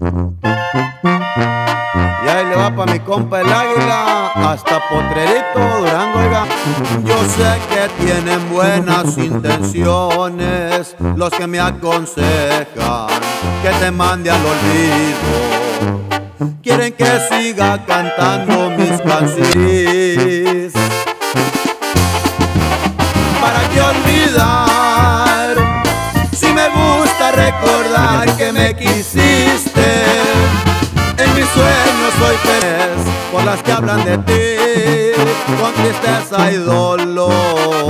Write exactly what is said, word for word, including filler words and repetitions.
Y ahí le va pa' mi compa el Águila, hasta Potrerito, Durango, oiga. Yo sé que tienen buenas intenciones los que me aconsejan que te mande al olvido. Quieren que siga cantando mis canciones. ¿Para qué olvidar? Si me gusta recordar que me quisiste. En mis sueños soy feliz por las que hablan de ti con tristeza y dolor.